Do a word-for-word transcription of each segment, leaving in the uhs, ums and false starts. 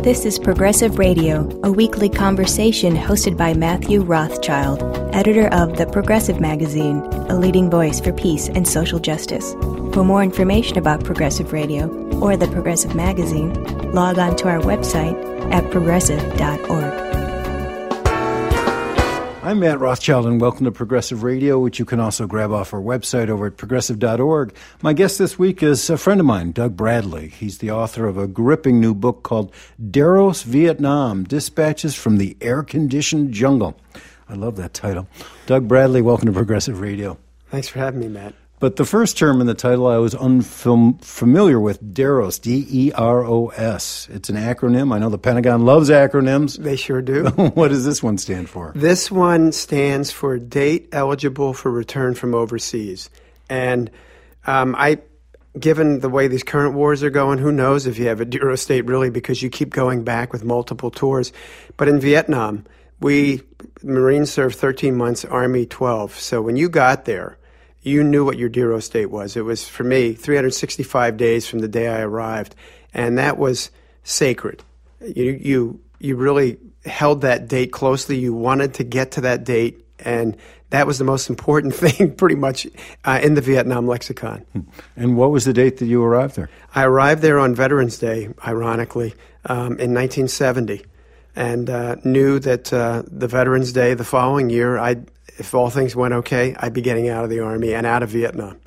This is Progressive Radio, a weekly conversation hosted by Matthew Rothschild, editor of The Progressive Magazine, a leading voice for peace and social justice. For more information about Progressive Radio or The Progressive Magazine, log on to our website at progressive dot org. I'm Matt Rothschild, and welcome to Progressive Radio, which you can also grab off our website over at progressive dot org. My guest this week is a friend of mine, Doug Bradley. He's the author of a gripping new book called Deros, Vietnam, Dispatches from the Air-Conditioned Jungle. I love that title. Doug Bradley, welcome to Progressive Radio. Thanks for having me, Matt. But the first term in the title I was unfamiliar with, Deros, D E R O S. It's an acronym. I know the Pentagon loves acronyms. They sure do. What does this one stand for? This one stands for Date Eligible for Return from Overseas. And um, I, given the way these current wars are going, who knows if you have a Deros date really, because you keep going back with multiple tours. But in Vietnam, we, Marines served thirteen months, Army twelve. So when you got there, you knew what your Deros date was. It was, for me, three hundred sixty-five days from the day I arrived, and that was sacred. You you you really held that date closely. You wanted to get to that date, and that was the most important thing, pretty much, uh, in the Vietnam lexicon. And what was the date that you arrived there? I arrived there on Veterans Day, ironically, um, in nineteen seventy, and uh, knew that uh, the Veterans Day the following year, I'd if all things went okay, I'd be getting out of the Army and out of Vietnam.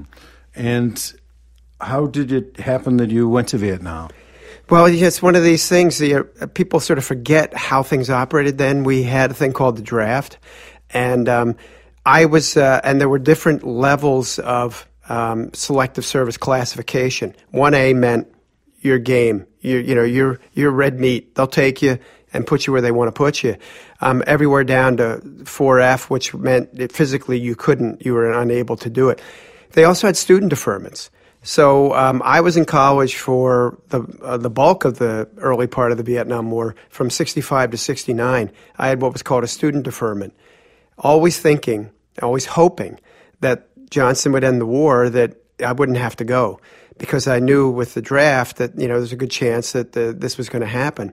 And how did it happen that you went to Vietnam? Well, it's one of these things. The, uh, people sort of forget how things operated then. We had a thing called the draft. And um, I was, uh, and there were different levels of um, selective service classification. one A meant your game. You, you know, you're, you're red meat. They'll take you and put you where they want to put you. Um, everywhere down to four F, which meant that physically you couldn't, you were unable to do it. They also had student deferments. So um, I was in college for the uh, the bulk of the early part of the Vietnam War, from sixty-five to sixty-nine. I had what was called a student deferment, always thinking, always hoping that Johnson would end the war, that I wouldn't have to go, because I knew with the draft that, you know, there's a good chance that the, this was going to happen.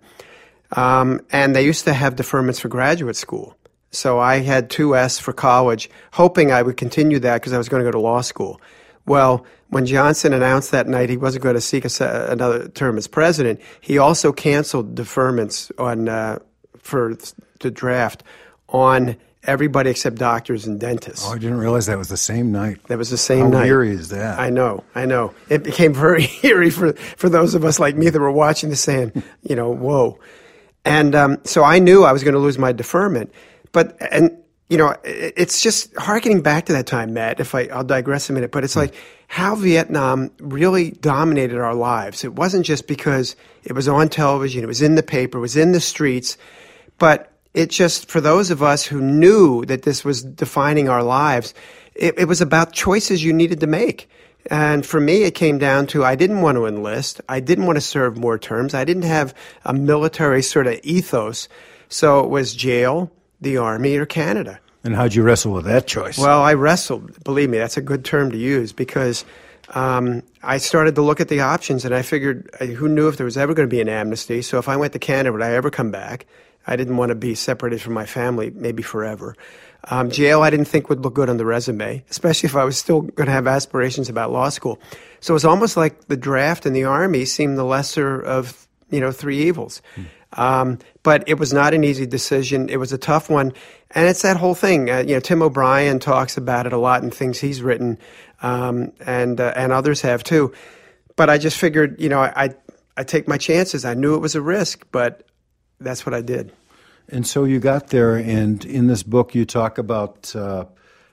Um, and they used to have deferments for graduate school. So I had two S for college, hoping I would continue that because I was going to go to law school. Well, when Johnson announced that night he wasn't going to seek a, another term as president, he also canceled deferments on uh, for the draft on everybody except doctors and dentists. Oh, I didn't realize that was the same night. That was the same How night. How eerie is that? I know, I know. It became very eerie for, for those of us like me that were watching this saying, you know, whoa. And um, so I knew I was going to lose my deferment. But, and, you know, it's just hearkening back to that time, Matt, if I, I'll digress a minute, but it's like how Vietnam really dominated our lives. It wasn't just because it was on television, it was in the paper, it was in the streets, but it just, for those of us who knew that this was defining our lives, it, it was about choices you needed to make. And for me, it came down to I didn't want to enlist. I didn't want to serve more terms. I didn't have a military sort of ethos. So it was jail, the Army, or Canada. And how'd you wrestle with that choice? Well, I wrestled. Believe me, that's a good term to use, because um, I started to look at the options, and I figured, who knew if there was ever going to be an amnesty? So if I went to Canada, would I ever come back? I didn't want to be separated from my family, maybe forever. Um, jail, I didn't think would look good on the resume, especially if I was still going to have aspirations about law school. So it was almost like the draft and the Army seemed the lesser of, you know, three evils. Hmm. Um, but it was not an easy decision. It was a tough one. And it's that whole thing. Uh, you know, Tim O'Brien talks about it a lot in things he's written, um, and uh, and others have too. But I just figured, you know, I, I I take my chances. I knew it was a risk, but that's what I did. And so you got there, and in this book you talk about uh,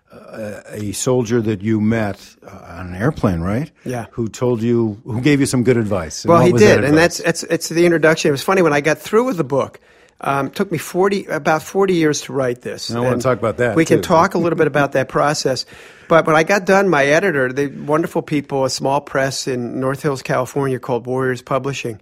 a, a soldier that you met uh, on an airplane, right? Yeah. Who told you, who gave you some good advice. Well, he did, that and that's it's it's the introduction. It was funny when I got through with the book. Um, it took me forty about forty years to write this. And I want to talk about that. We too. can talk a little bit about that process. But when I got done, my editor, the wonderful people, a small press in North Hills, California called Warriors Publishing,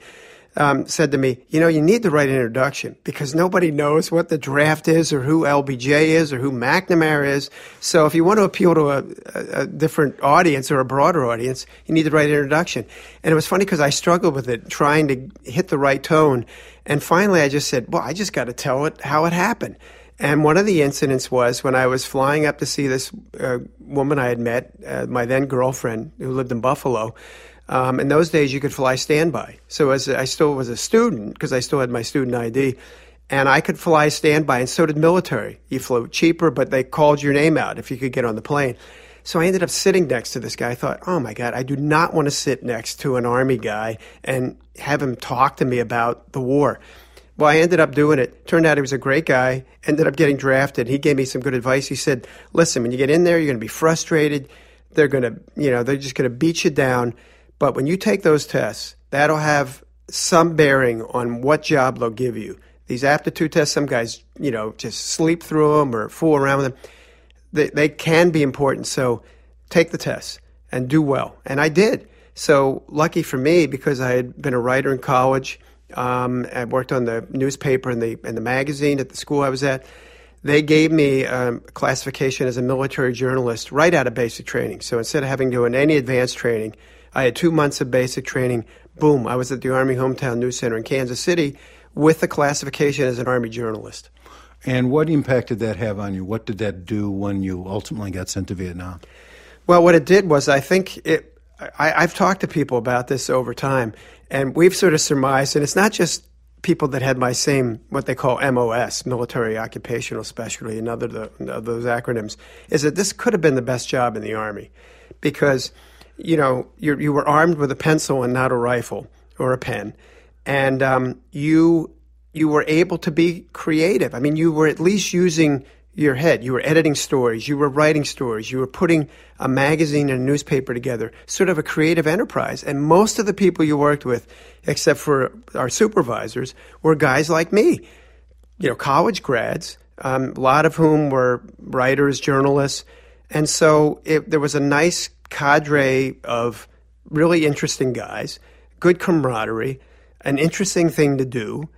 um, said to me, you know, you need to write an introduction because nobody knows what the draft is or who L B J is or who McNamara is. So if you want to appeal to a, a, a different audience or a broader audience, you need to write an introduction. And it was funny because I struggled with it, trying to hit the right tone. And finally I just said, well, I just got to tell it how it happened. And one of the incidents was when I was flying up to see this uh, woman I had met, uh, my then girlfriend who lived in Buffalo. Um, in those days, you could fly standby. So as I still was a student, because I still had my student I D, and I could fly standby, and so did military. You flew cheaper, but they called your name out if you could get on the plane. So I ended up sitting next to this guy. I thought, oh, my God, I do not want to sit next to an Army guy and have him talk to me about the war. Well, I ended up doing it. Turned out he was a great guy, ended up getting drafted. He gave me some good advice. He said, listen, when you get in there, you're going to be frustrated. They're going to, you know, they're just going to beat you down. But when you take those tests, that'll have some bearing on what job they'll give you. These aptitude tests, some guys, you know, just sleep through them or fool around with them. They, they can be important. So take the tests and do well. And I did. So lucky for me, because I had been a writer in college, um, I worked on the newspaper and the, and the magazine at the school I was at. They gave me um, a classification as a military journalist right out of basic training. So instead of having to do any advanced training, I had two months of basic training. Boom, I was at the Army Hometown News Center in Kansas City with the classification as an Army journalist. And what impact did that have on you? What did that do when you ultimately got sent to Vietnam? Well, what it did was I think it, I, I've talked to people about this over time, and we've sort of surmised, and it's not just people that had my same, what they call M O S, Military Occupational Specialty, another of those acronyms, is that this could have been the best job in the Army because you know, you you were armed with a pencil and not a rifle or a pen, and um, you you were able to be creative. I mean, you were at least using your head. You were editing stories. You were writing stories. You were putting a magazine and a newspaper together, sort of a creative enterprise. And most of the people you worked with, except for our supervisors, were guys like me, you know, college grads, um, a lot of whom were writers, journalists, and so it, there was a nice cadre of really interesting guys, good camaraderie, an interesting thing to do.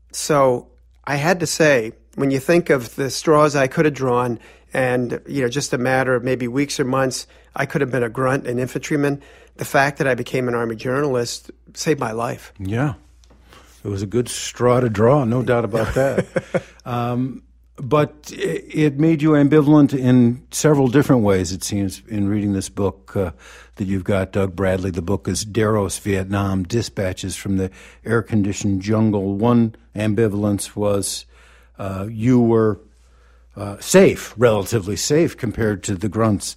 So I had to say, when you think of the straws I could have drawn and, you know, just a matter of maybe weeks or months, I could have been a grunt, an infantryman, the fact that I became an Army journalist saved my life. Yeah. It was a good straw to draw, no doubt about that. um, But it made you ambivalent in several different ways, it seems, in reading this book uh, that you've got, Doug Bradley. The book is Deros, Vietnam, Dispatches from the Air-Conditioned Jungle. One ambivalence was uh, you were uh, safe, relatively safe, compared to the grunts.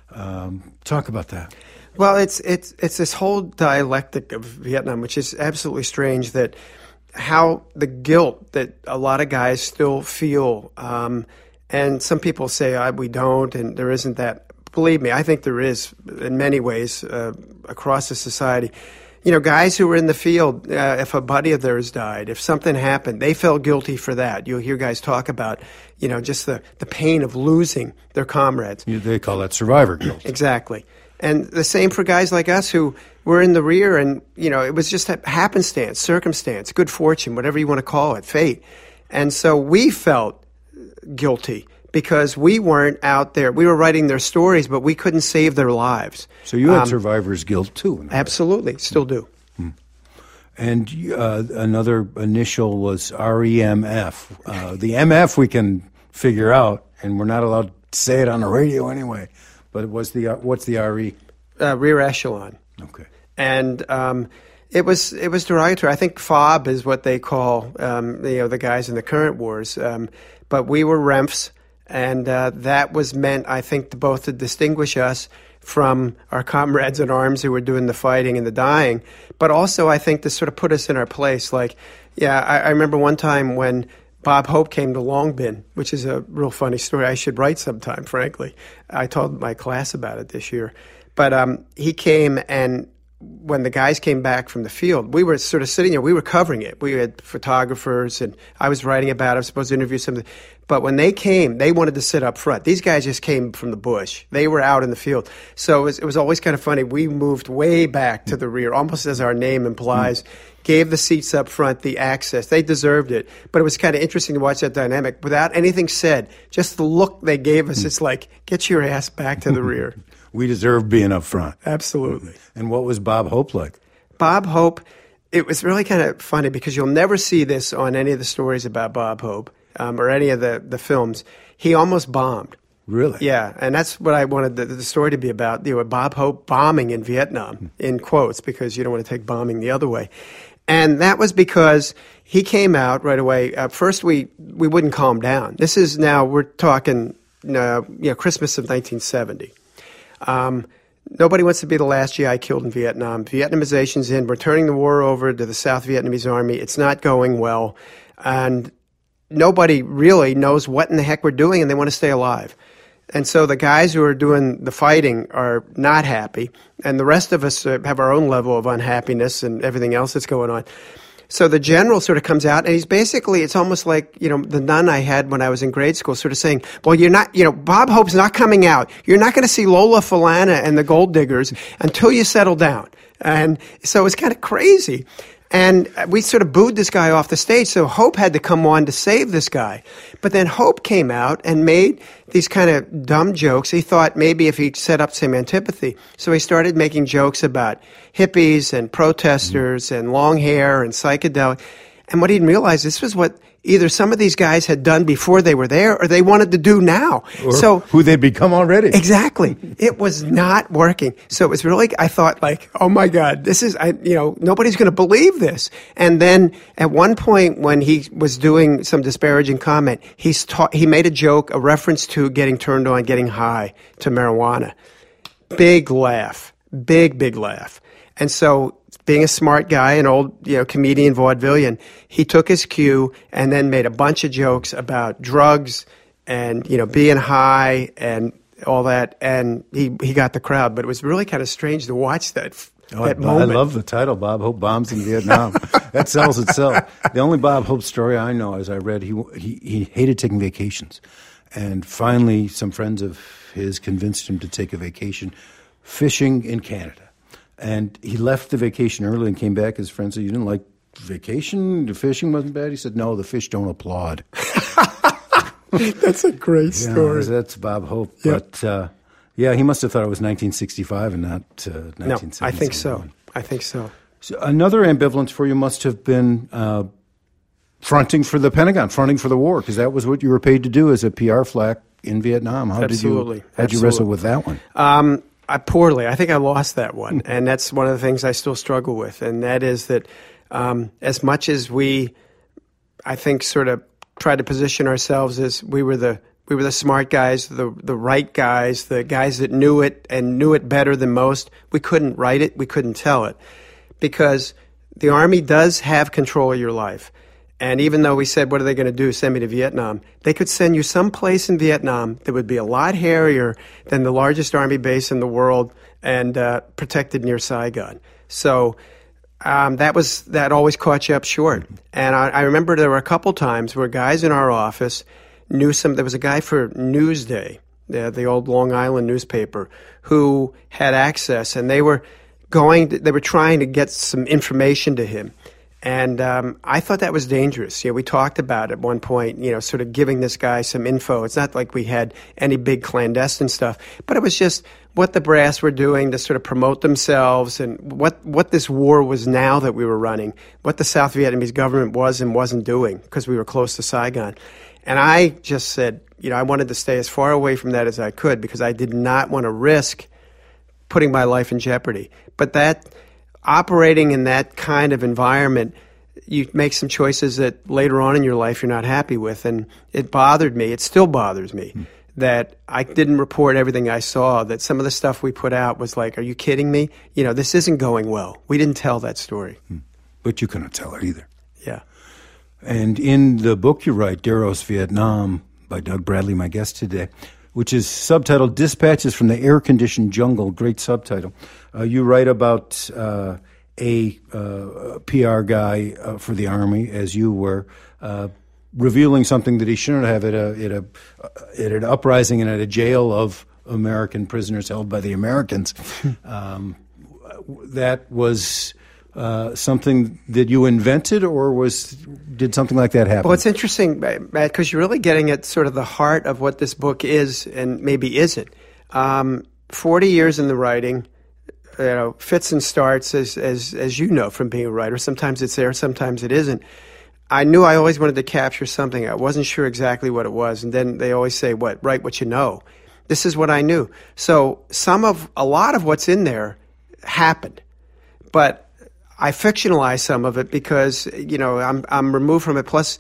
Um, talk about that. Well, it's, it's, it's this whole dialectic of Vietnam, which is absolutely strange, that how the guilt that a lot of guys still feel, um, and some people say oh, we don't, and there isn't that. Believe me, I think there is in many ways uh, across the society. You know, guys who were in the field, uh, if a buddy of theirs died, if something happened, they felt guilty for that. You'll hear guys talk about, you know, just the, the pain of losing their comrades. They call that survivor guilt. Exactly. And the same for guys like us who were in the rear and, you know, it was just a happenstance, circumstance, good fortune, whatever you want to call it, fate. And so we felt guilty because we weren't out there. We were writing their stories, but we couldn't save their lives. So you had um, survivor's guilt too. Absolutely. Still do. Hmm. And uh, another initial was R E M F. Uh, the M F we can figure out, and we're not allowed to say it on the radio anyway. But it was the uh, what's the R E? Uh, rear echelon. Okay. And um, it was it was derogatory. I think FOB is what they call um, you know the guys in the current wars. Um, but we were R E M Fs, and uh, that was meant, I think, to both to distinguish us from our comrades in arms who were doing the fighting and the dying, but also I think to sort of put us in our place. Like, yeah, I, I remember one time when Bob Hope came to Long Binh, which is a real funny story. I should write sometime, frankly. I told my class about it this year. But um, he came, and when the guys came back from the field, we were sort of sitting there. We were covering it. We had photographers, and I was writing about it. I was supposed to interview somebody. But when they came, they wanted to sit up front. These guys just came from the bush. They were out in the field. So it was, it was always kind of funny. We moved way back to the rear, almost as our name implies. Mm. gave the seats up front the access. They deserved it. But it was kind of interesting to watch that dynamic. Without anything said, just the look they gave us, it's like, get your ass back to the rear. We deserve being up front. Absolutely. And what was Bob Hope like? Bob Hope, it was really kind of funny because you'll never see this on any of the stories about Bob Hope um, or any of the, the films. He almost bombed. Really? Yeah, and that's what I wanted the, the story to be about, you know, Bob Hope bombing in Vietnam, in quotes, because you don't want to take bombing the other way. And that was because he came out right away. Uh, first, we, we wouldn't calm down. This is now, we're talking, uh, you know, Christmas of nineteen seventy. Um, nobody wants to be the last G I killed in Vietnam. Vietnamization's in. We're turning the war over to the South Vietnamese Army. It's not going well. And nobody really knows what in the heck we're doing, and they want to stay alive. And so the guys who are doing the fighting are not happy, and the rest of us uh, have our own level of unhappiness and everything else that's going on. So the general sort of comes out, and he's basically, it's almost like, you know, the nun I had when I was in grade school sort of saying, well, you're not, you know, Bob Hope's not coming out. You're not going to see Lola Falana and the Gold Diggers until you settle down. And so it's kind of crazy. And we sort of booed this guy off the stage, so Hope had to come on to save this guy. But then Hope came out and made these kind of dumb jokes. He thought maybe if he set up some antipathy. So he started making jokes about hippies and protesters mm-hmm. and long hair and psychedelic. And what he didn't realize, this was what either some of these guys had done before they were there or they wanted to do now. Or so who they'd become already. Exactly. It was not working. So it was really, I thought like, oh my God, this is, I, you know, nobody's going to believe this. And then at one point when he was doing some disparaging comment, he's ta- he made a joke, a reference to getting turned on, getting high to marijuana. Big laugh. Big, big laugh. And so being a smart guy, an old, you know, comedian, vaudevillian, he took his cue and then made a bunch of jokes about drugs and, you know, being high and all that. And he, he got the crowd. But it was really kind of strange to watch that, oh, that I, moment. I love the title, Bob Hope Bombs in Vietnam. That sells itself. The only Bob Hope story I know, as I read, he, he, he hated taking vacations. And finally, some friends of his convinced him to take a vacation fishing in Canada. And he left the vacation early and came back. His friend said, you didn't like vacation? The fishing wasn't bad? He said, no, the fish don't applaud. That's a great story. Yeah, that's Bob Hope. Yep. But, uh, yeah, he must have thought it was nineteen sixty-five and not uh, nineteen seventy-one. No, I think so. I think so. So another ambivalence for you must have been uh, fronting for the Pentagon, fronting for the war, because that was what you were paid to do as a P R flack in Vietnam. How Absolutely. did you, how'd you Absolutely. wrestle with that one? Um, I, poorly. I think I lost that one. And that's one of the things I still struggle with. And that is that um, as much as we, I think, sort of tried to position ourselves as we were the we were the smart guys, the the right guys, the guys that knew it and knew it better than most, we couldn't write it, we couldn't tell it. Because the Army does have control of your life. And even though we said, what are they going to do, send me to Vietnam, they could send you someplace in Vietnam that would be a lot hairier than the largest Army base in the world and uh, protected near Saigon. So um, that was that always caught you up short. And I, I remember there were a couple times where guys in our office knew some, there was a guy for Newsday, the, the old Long Island newspaper, who had access, and they were going, to, they were trying to get some information to him. And um, I thought that was dangerous. You know, we talked about at one point, you know, sort of giving this guy some info. It's not like we had any big clandestine stuff, but it was just what the brass were doing to sort of promote themselves and what, what this war was now that we were running, what the South Vietnamese government was and wasn't doing because we were close to Saigon. And I just said, you know, I wanted to stay as far away from that as I could because I did not want to risk putting my life in jeopardy. But that... operating in that kind of environment, you make some choices that later on in your life you're not happy with. And it bothered me, it still bothers me, mm. that I didn't report everything I saw, that some of the stuff we put out was like, are you kidding me? You know, this isn't going well. We didn't tell that story. Mm. But you couldn't tell it either. Yeah. And in the book you write, Deros Vietnam, by Doug Bradley, my guest today, which is subtitled Dispatches from the Air-Conditioned Jungle, great subtitle. Uh, you write about uh, a uh, P R guy uh, for the Army, as you were, uh, revealing something that he shouldn't have at, a, at, a, at an uprising and at a jail of American prisoners held by the Americans. um, that was uh, something that you invented, or was did something like that happen? Well, it's interesting, Matt, because you're really getting at sort of the heart of what this book is and maybe isn't. Um, Forty years in the writing, you know, fits and starts, as as as you know from being a writer. Sometimes it's there, sometimes it isn't. I knew I always wanted to capture something. I wasn't sure exactly what it was, and then they always say, "What? Write what you know." This is what I knew. So some of a lot of what's in there happened, but I fictionalized some of it because you know I'm I'm removed from it. Plus,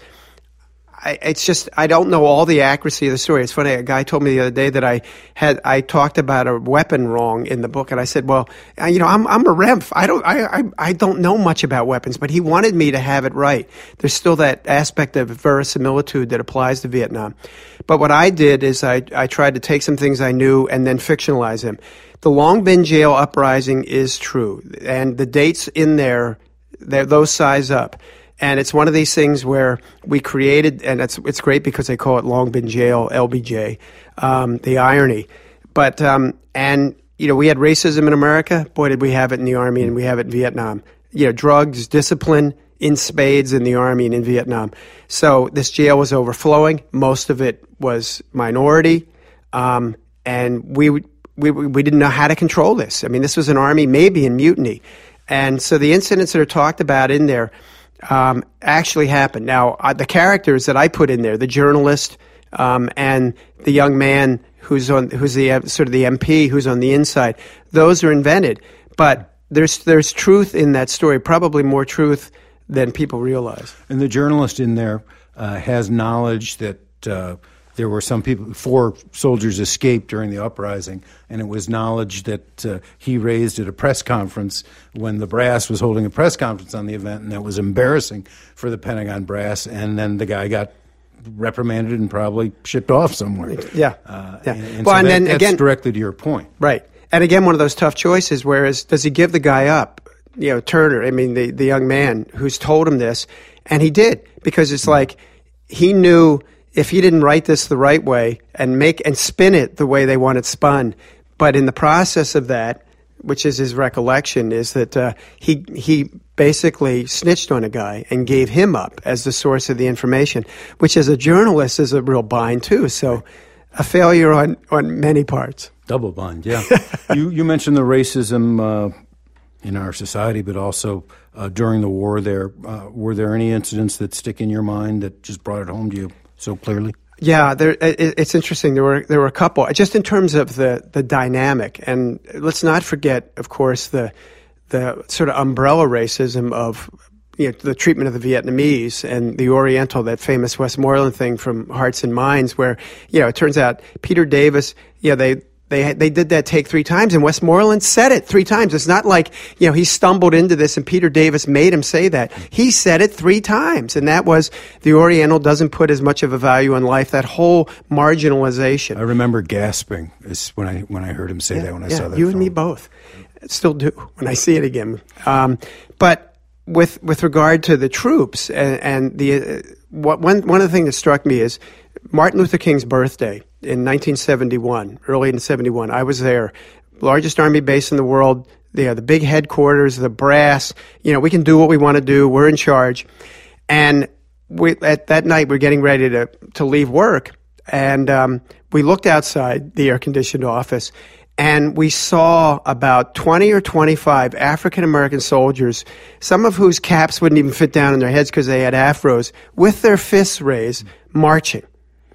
I, it's just I don't know all the accuracy of the story. It's funny. A guy told me the other day that I had I talked about a weapon wrong in the book, and I said, "Well, you know, I'm I'm a Remph. I don't I, I I don't know much about weapons, but he wanted me to have it right. There's still that aspect of verisimilitude that applies to Vietnam. But what I did is I I tried to take some things I knew and then fictionalize them. The Long Binh jail uprising is true, and the dates in there, those size up. And it's one of these things where we created, and it's it's great because they call it Long Binh Jail, L B J, um, the irony. But, um, and, you know, we had racism in America. Boy, did we have it in the Army, and we have it in Vietnam. You know, drugs, discipline in spades in the Army and in Vietnam. So this jail was overflowing. Most of it was minority. Um, and we, we, we didn't know how to control this. I mean, this was an Army maybe in mutiny. And so the incidents that are talked about in there, Um, actually happened. Now, uh, the characters that I put in there, the journalist um, and the young man who's on, who's the uh, sort of the M P who's on the inside, those are invented. But there's there's truth in that story, probably more truth than people realize. And the journalist in there uh, has knowledge that uh, there were some people, four soldiers escaped during the uprising, and it was knowledge that uh, he raised at a press conference when the brass was holding a press conference on the event, and that was embarrassing for the Pentagon brass, and then the guy got reprimanded and probably shipped off somewhere. Yeah. Uh, yeah. And, and well, so and that, then that's again, directly to your point. Right. And again, one of those tough choices, whereas does he give the guy up? You know, Turner, I mean, the, the young man who's told him this, and he did, because it's like he knew if he didn't write this the right way and make and spin it the way they want it spun, but in the process of that, which is his recollection, is that uh, he he basically snitched on a guy and gave him up as the source of the information, which as a journalist is a real bind too. So a failure on, on many parts. Double bind, yeah. you you mentioned the racism uh, in our society, but also uh, during the war there. Uh, were there any incidents that stick in your mind that just brought it home to you so clearly? Yeah, there, it, it's interesting. There were there were a couple, just in terms of the, the dynamic, and let's not forget, of course, the the sort of umbrella racism of you know, the treatment of the Vietnamese and the Oriental, that famous Westmoreland thing from Hearts and Minds, where you know it turns out Peter Davis, you know, they. They they did that take three times, and Westmoreland said it three times. It's not like, you know, he stumbled into this and Peter Davis made him say that. He said it three times, and that was the Oriental doesn't put as much of a value on life, that whole marginalization. I remember gasping when I when I heard him say yeah, that when I yeah, saw that you film. and me both. Still do when I see it again. Um, but with with regard to the troops and, and the uh, what, one one of the things that struck me is Martin Luther King's birthday in nineteen seventy-one, early in seventy-one. I was there, largest army base in the world. You know, the big headquarters, the brass. You know, we can do what we want to do. We're in charge. And we, at that night, we're getting ready to to leave work, and um, we looked outside the air-conditioned office, and we saw about twenty or twenty-five African-American soldiers, some of whose caps wouldn't even fit down on their heads because they had afros, with their fists raised, marching.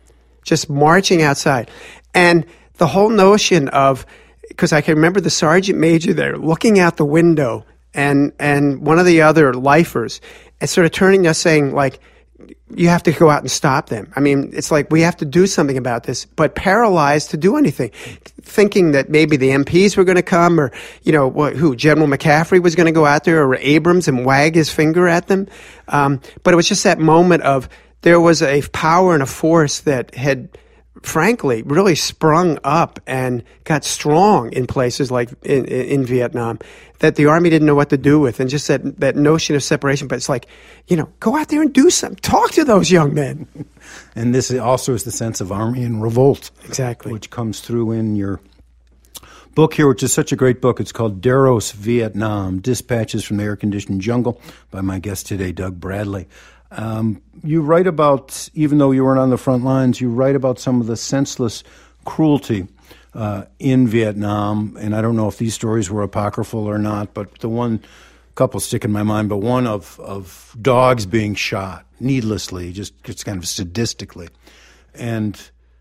Just marching outside. And the whole notion of, because I can remember the sergeant major there looking out the window and, and one of the other lifers and sort of turning to us saying, like, you have to go out and stop them. I mean, it's like we have to do something about this, but paralyzed to do anything, thinking that maybe the M Ps were going to come, or, you know, what, who, General McCaffrey was going to go out there, or Abrams, and wag his finger at them. Um, but it was just that moment of, there was a power and a force that had, frankly, really sprung up and got strong in places like in, in Vietnam that the Army didn't know what to do with. And just that, that notion of separation. But it's like, you know, go out there and do something. Talk to those young men. And this also is the sense of army and revolt. Exactly. Which comes through in your book here, which is such a great book. It's called Deros, Vietnam, Dispatches from the Air-Conditioned Jungle by my guest today, Doug Bradley. Um, you write about, even though you weren't on the front lines, you write about some of the senseless cruelty uh, in Vietnam. And I don't know if these stories were apocryphal or not, but the one couple stick in my mind, but one of, of dogs being shot needlessly, just, just kind of sadistically. And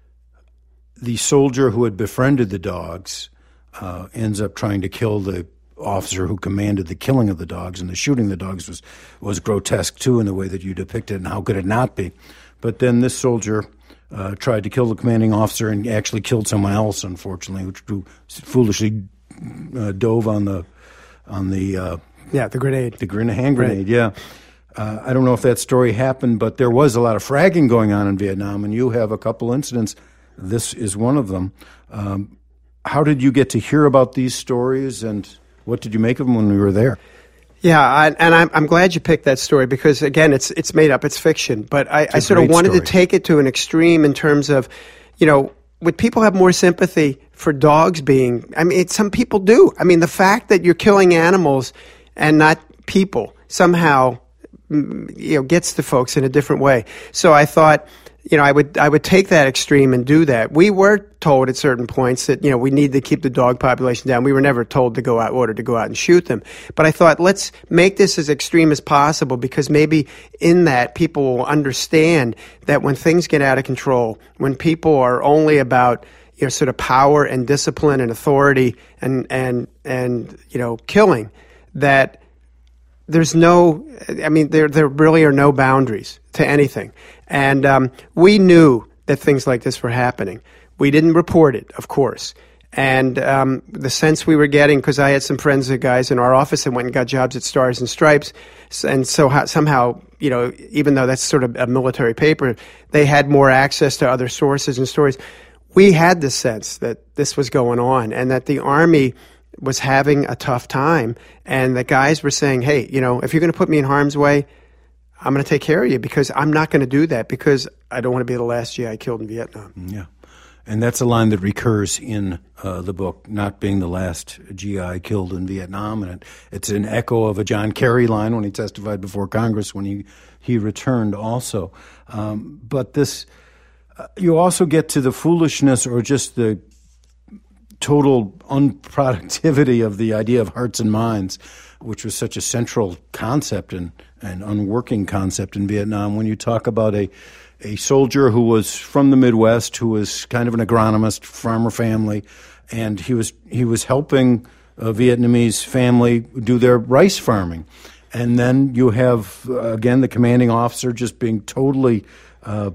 the soldier who had befriended the dogs uh, ends up trying to kill the officer who commanded the killing of the dogs, and the shooting of the dogs was, was grotesque, too, in the way that you depict it, and how could it not be? But then this soldier uh, tried to kill the commanding officer and actually killed someone else, unfortunately, which foolishly uh, dove on the on the uh, yeah the grenade, the grenade, hand grenade, right. yeah. Uh, I don't know if that story happened, but there was a lot of fragging going on in Vietnam, and you have a couple incidents. This is one of them. Um, how did you get to hear about these stories, and what did you make of them when we were there? Yeah, I, and I'm, I'm glad you picked that story because, again, it's it's made up, it's fiction. But I, I sort of wanted story. to take it to an extreme in terms of, you know, would people have more sympathy for dogs being, I mean, it, some people do. I mean, the fact that you're killing animals and not people somehow, you know, gets to folks in a different way. So I thought, you know, I would I would take that extreme and do that. We were told at certain points that, you know, we need to keep the dog population down. We were never told to go out, ordered to go out and shoot them. But I thought, let's make this as extreme as possible, because maybe in that people will understand that when things get out of control, when people are only about, you know, sort of power and discipline and authority and and and you know, killing, that there's no, I mean, there there really are no boundaries to anything. And um, we knew that things like this were happening. We didn't report it, of course. And um, the sense we were getting, because I had some friends, guys in our office that went and got jobs at Stars and Stripes, and so how, somehow, you know, even though that's sort of a military paper, they had more access to other sources and stories. We had the sense that this was going on, and that the Army was having a tough time, and the guys were saying, hey, you know, if you're going to put me in harm's way, I'm going to take care of you, because I'm not going to do that, because I don't want to be the last G I killed in Vietnam. Yeah. And that's a line that recurs in uh, the book, not being the last G I killed in Vietnam. And it, it's an echo of a John Kerry line when he testified before Congress when he, he returned also. Um, but this, uh, you also get to the foolishness or just the total unproductivity of the idea of hearts and minds, which was such a central concept and an unworking concept in Vietnam. When you talk about a a soldier who was from the Midwest, who was kind of an agronomist, farmer family, and he was he was helping a Vietnamese family do their rice farming. And then you have, uh, again, the commanding officer just being totally uh,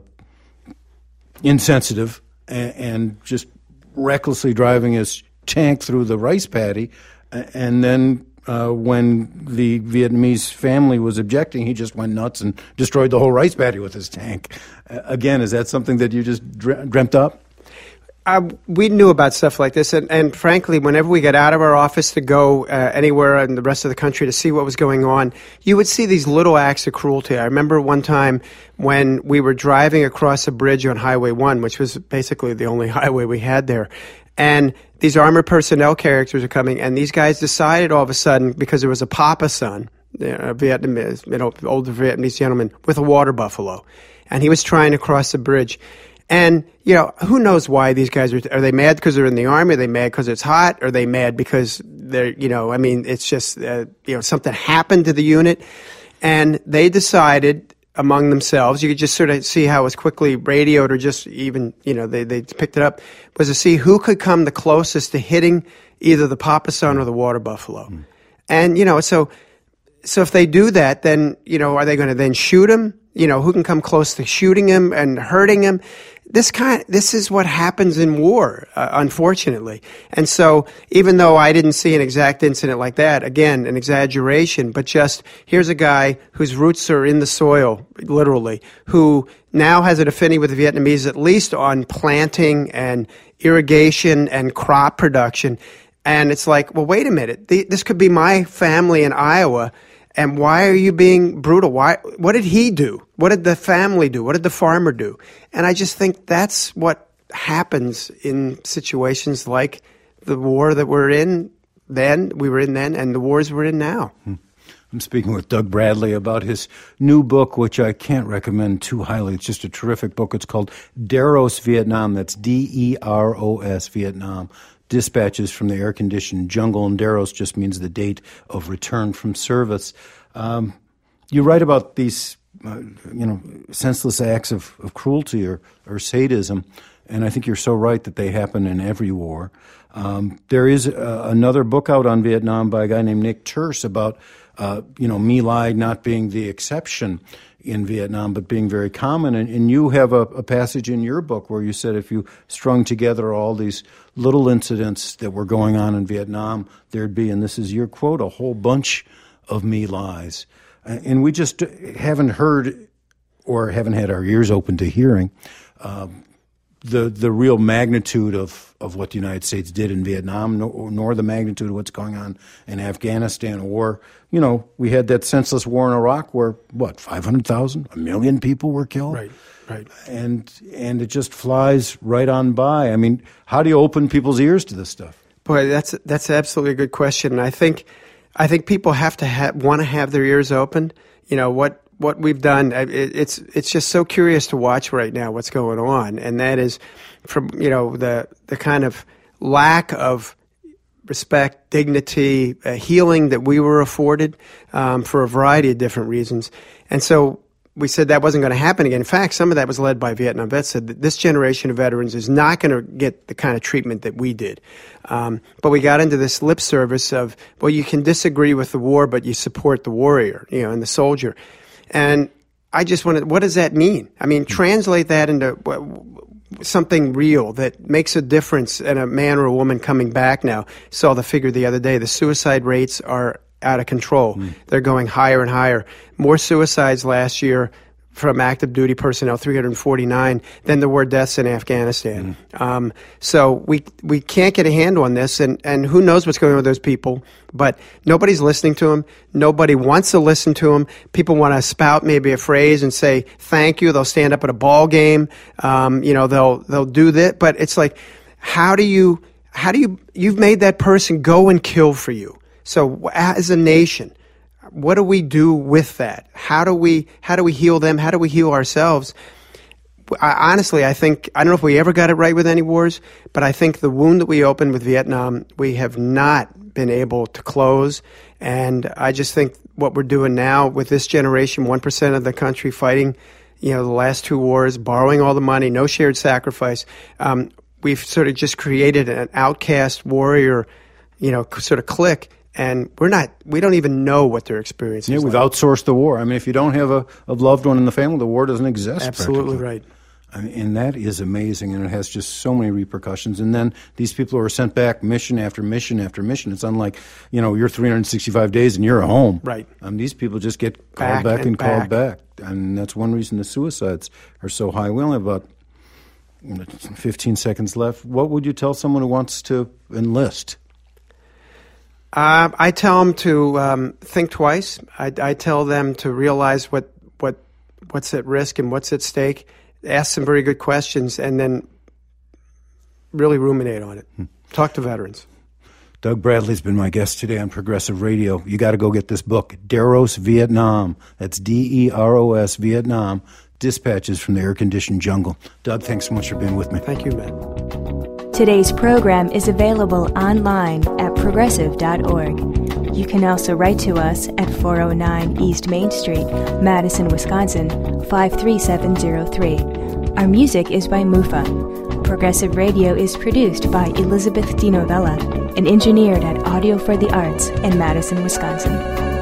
insensitive and, and just recklessly driving his tank through the rice paddy, and then uh, when the Vietnamese family was objecting, he just went nuts and destroyed the whole rice paddy with his tank. Uh, again, is that something that you just dre- dreamt up? Uh, we knew about stuff like this, and, and frankly, whenever we got out of our office to go uh, anywhere in the rest of the country to see what was going on, you would see these little acts of cruelty. I remember one time when we were driving across a bridge on Highway one, which was basically the only highway we had there, and these armored personnel characters are coming, and these guys decided all of a sudden, because there was a papa son, a Vietnamese, you know, older Vietnamese gentleman with a water buffalo, and he was trying to cross the bridge. And, you know, who knows why these guys are, are they mad because they're in the Army? Are they mad because it's hot? Are they mad because they're, you know, I mean, it's just, uh, you know, something happened to the unit. And they decided among themselves, you could just sort of see how it was quickly radioed or just even, you know, they, they picked it up, was to see who could come the closest to hitting either the papa son or the water buffalo. Mm. And, you know, so, so if they do that, then, you know, are they going to then shoot him? You know, who can come close to shooting him and hurting him? This kind, this is what happens in war, uh, unfortunately. And so, even though I didn't see an exact incident like that, again, an exaggeration, but just here's a guy whose roots are in the soil, literally, who now has an affinity with the Vietnamese, at least on planting and irrigation and crop production. And it's like, well, wait a minute, this could be my family in Iowa. And why are you being brutal? Why? What did he do? What did the family do? What did the farmer do? And I just think that's what happens in situations like the war that we're in then, we were in then, and the wars we're in now. Hmm. I'm speaking with Doug Bradley about his new book, which I can't recommend too highly. It's just a terrific book. It's called Deros Vietnam. That's D E R O S Vietnam. Dispatches from the Air-Conditioned Jungle. And Deros just means the date of return from service. Um, you write about these, uh, you know, senseless acts of, of cruelty or, or sadism, and I think you're so right that they happen in every war. Um, there is uh, another book out on Vietnam by a guy named Nick Terse about Uh, you know, My Lai not being the exception in Vietnam, but being very common. And, and you have a, a passage in your book where you said if you strung together all these little incidents that were going on in Vietnam, there'd be, and this is your quote, a whole bunch of My Lais. And we just haven't heard or haven't had our ears open to hearing uh, the the real magnitude of, of what the United States did in Vietnam, nor, nor the magnitude of what's going on in Afghanistan. Or, you know, we had that senseless war in Iraq where, what, five hundred thousand, a million people were killed? Right, right. And, and it just flies right on by. I mean, how do you open people's ears to this stuff? Boy, that's that's absolutely a good question. And I think I think people have to ha- want to have their ears open. You know, what what we've done, it, it's it's just so curious to watch right now what's going on, and that is from, you know, the the kind of lack of respect, dignity, uh, healing that we were afforded um, for a variety of different reasons. And so we said that wasn't going to happen again. In fact, some of that was led by Vietnam vets, said that this generation of veterans is not going to get the kind of treatment that we did. Um, but we got into this lip service of, well, you can disagree with the war, but you support the warrior, you know, and the soldier. And I just wanted, what does that mean? I mean, translate that into something real that makes a difference in a man or a woman coming back now. Saw the figure the other day. The suicide rates are out of control. Mm. They're going higher and higher. More suicides last year from active duty personnel, three hundred forty-nine, than there were deaths in Afghanistan. Mm. Um, so we we can't get a handle on this, and, and who knows what's going on with those people, but nobody's listening to them. Nobody wants to listen to them. People want to spout maybe a phrase and say, thank you. They'll stand up at a ball game. Um, you know, they'll they'll do that. But it's like, how do you, how do you, you've made that person go and kill for you. So as a nation, what do we do with that? How do we how do we heal them? How do we heal ourselves? I, honestly, I think, I don't know if we ever got it right with any wars, but I think the wound that we opened with Vietnam, we have not been able to close. And I just think what we're doing now with this generation, one percent of the country fighting, you know, the last two wars, borrowing all the money, no shared sacrifice. Um, we've sort of just created an outcast warrior, you know, sort of clique. And we're not, we don't even know what their experience yeah, is. We've like. outsourced the war. I mean, if you don't have a, a loved one in the family, the war doesn't exist. Absolutely right. I mean, and that is amazing, and it has just so many repercussions. And then these people are sent back mission after mission after mission. It's unlike, you know, you're three hundred sixty-five days and you're at home. Right. Um, these people just get Back called back and, and called back. back. And that's one reason the suicides are so high. We only have about fifteen seconds left. What would you tell someone who wants to enlist? Uh, I tell them to um, think twice. I, I tell them to realize what, what what's at risk and what's at stake. Ask some very good questions, and then really ruminate on it. Hmm. Talk to veterans. Doug Bradley's been my guest today on Progressive Radio. You got to go get this book, Deros Vietnam. That's D E R O S Vietnam. Dispatches from the Air-Conditioned Jungle. Doug, thanks so much for being with me. Thank you, Matt. Today's program is available online at progressive dot org. You can also write to us at four oh nine East Main Street, Madison, Wisconsin, five three seven zero three. Our music is by Mufa. Progressive Radio is produced by Elizabeth DiNovella and engineered at Audio for the Arts in Madison, Wisconsin.